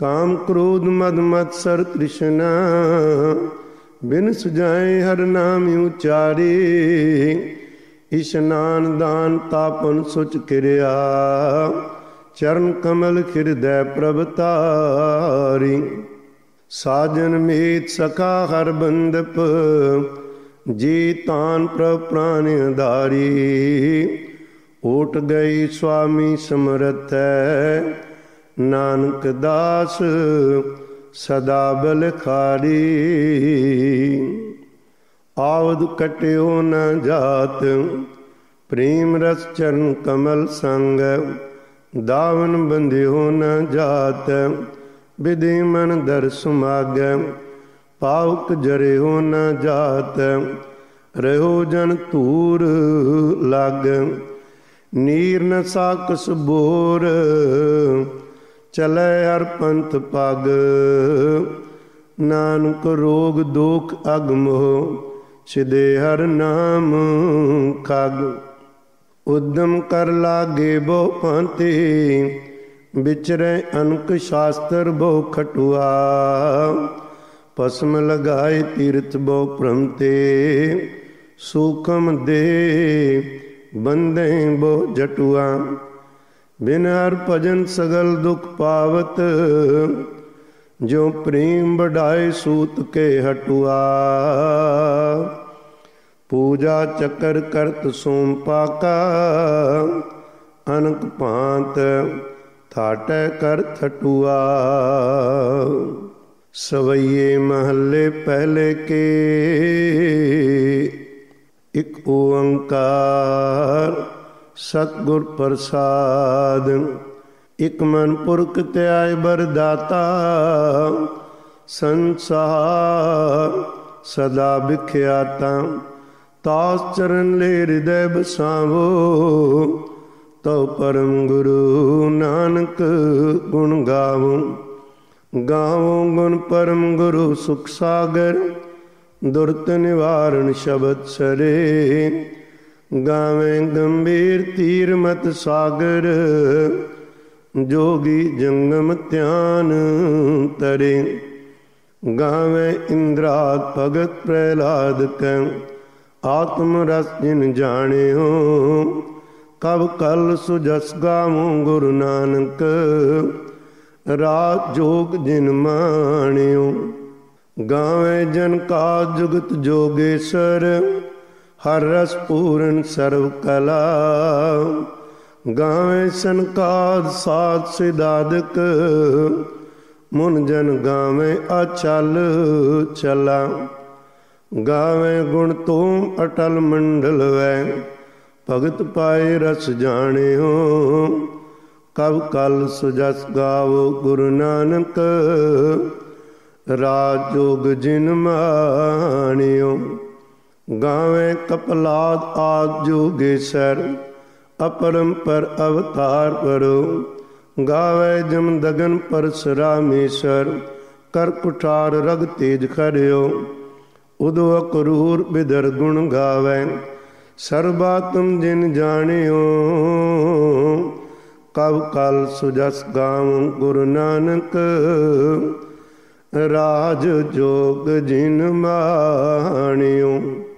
काम क्रोध मद मत्सर तृष्णा, बिन सुजाए हर नाम उचारे। इशनान दान तापन सुच किरिया, चरण कमल हृदय प्रभतारी। साजन मीत सखा हर बंदप, जी तान प्रभ प्राण आधारी। ओट गई स्वामी समरथ है, नानक दास सदा बलखारी। आवद कट्यो न जात, प्रेम रस चरण कमल संग। दावन बंध्यो न जात, विधि मन दर सुमाग। पावक जरियो न जात, रहो जन तूर लाग। नीर न साकस बोर, चलै हर पंथ पग। नानक रोग दोख अगमो, छिदे हर नाम खग। उद्यम कर लागे बहु पांति, विचरै अनक शास्त्र बहु खटुआ। भस्म लगाए तीर्थ बहु प्रमते, सूखम दे बंदे बहु जटुआ। बिन हर भजन सगल दुख पावत, जो प्रेम बढ़ाए सूत के हटुआ। पूजा चकर करत सोम पाका, अनक भांत थाटै कर थटुआ। सवैये महले पहले के, एक ओंकार सतगुर प्रसाद। इक मन पुरख त्याय बरदाता, संसार सदा बिख्याता। तास चरण ले हृदय बसावो, तो परम गुरु नानक गुण गावो। गावो गुण परम गुरु सुख सागर, दुरत निवारण शबद सरे। गावें गंभीर तीर मत सागर, जोगी जंगम ध्यान तरे। गावें इंद्राद भगत प्रहलाद कै, आत्म रस जिन जानियो। कब कल सुजस गावो गुरु नानक, राज जोग जिन माणियो। गावें जन का जुगत जोगेश्वर, हर रस पूਰਨ सर्व कला। गावें सनकाद साध सिदादक, मुन जन गावें अचल चला। गावें गुण तोम अटल मंडल वै, भगत पाए रस जानियो। कब कल सुजस गावो गुरु नानक, राज जोग जिन माणियो। गावें कपलाद आद जोगेश्वर, अपरंपर अवतार परो। गावे जम दगन परशुरामेश्वर, कर कुठार रग तेज खरियो। उदो अकरूर बिदर गुण गावे, सर्वात्म जिन जानियो। कब कल सुजस गावो गुरु नानक, राज जोग जिन माणियो।